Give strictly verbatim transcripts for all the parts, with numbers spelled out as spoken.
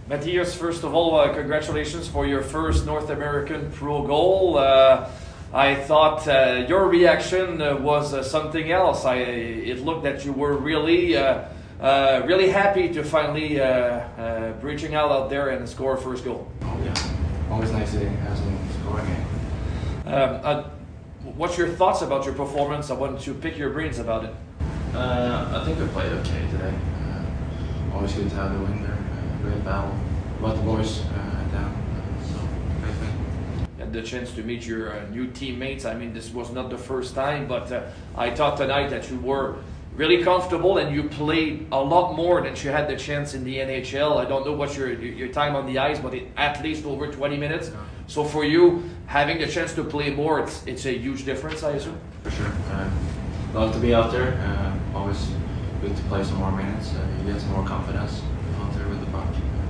Matthias, first of all, uh, congratulations for your first North American pro goal. Uh, I thought uh, your reaction uh, was uh, something else. I, it looked that you were really, uh, uh, really happy to finally uh, uh, reaching out out there and score first goal. Oh yeah, always nice to have someone scoring it. Um, uh, what's your thoughts about your performance? I want to pick your brains about it. Uh, I think we played okay today. Uh, always good to have the win there. Uh, great battle. About the boys uh, down. Uh, so great thing. Had the chance to meet your uh, new teammates. I mean, this was not the first time, but uh, I thought tonight that you were really comfortable and you played a lot more than you had the chance in the N H L. I don't know what your your time on the ice, but it, at least over twenty minutes. Yeah. So for you, having the chance to play more, it's it's a huge difference, I assume. For sure. Uh, love to be out there. Uh, always good to play some more minutes. Uh, you get some more confidence out there with the puck.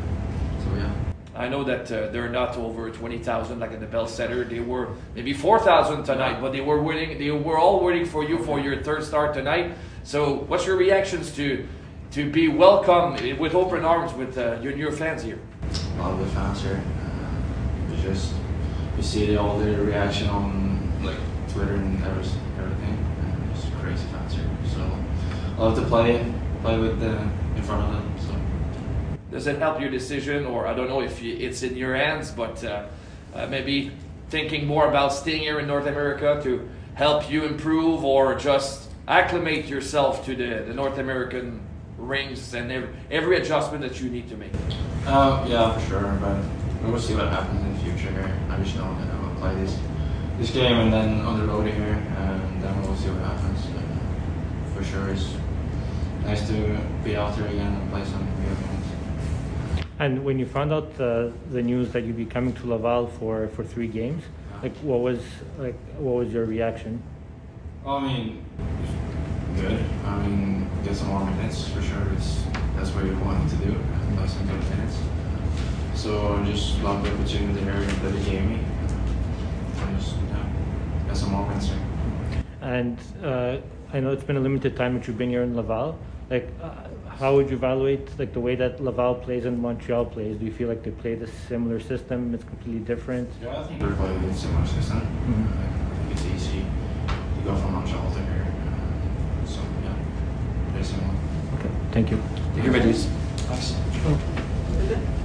So yeah. I know that uh, they're not over twenty thousand like at the Bell Center. They were maybe four thousand tonight, but they were waiting. They were all waiting for you for your third start tonight. So, what's your reactions to to be welcomed with open arms with uh, your new fans here? A lot of the fans here. Uh, you just you see the, all the reaction on like Twitter and everything. everything. Uh, just crazy fans here. So I love to play play with the in front of them. So. Does it help your decision, or I don't know if you, it's in your hands, but uh, uh, maybe thinking more about staying here in North America to help you improve, or just acclimate yourself to the, the North American rings and every, every adjustment that you need to make? Uh, yeah, for sure, but we'll see what happens in the future here. I just know that I will play this this game and then on the road here, and then we'll see what happens. Uh, for sure, it's nice to be out there again and play some real games. And when you found out uh, the news that you'd be coming to Laval for, for three games, like what was like what was your reaction? Well, I mean, good. I mean, get some more minutes for sure. It's that's what you want to do, play some good minutes. So I just love the opportunity here that they gave me. I just yeah, get some more wins here. And uh, I know it's been a limited time that you've been here in Laval. Like, uh, how would you evaluate like the way that Laval plays and Montreal plays? Do you feel like they play the similar system? It's completely different. Yeah, I think they're playing a similar system. Mm-hmm. I think it's easy to go from Montreal to here. Uh, so yeah, very similar. Okay, thank you. Thank you, Matthias. Thanks.